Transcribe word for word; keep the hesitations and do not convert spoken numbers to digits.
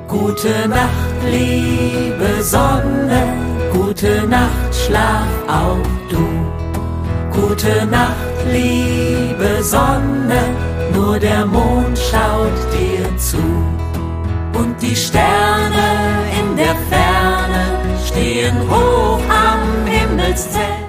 Gute Nacht, liebe Sonne, gute Nacht, schlaf auch du. Gute Nacht, liebe Sonne, nur der Mond schaut dir zu. Und die Sterne in der Ferne stehen hoch am Himmelszelt.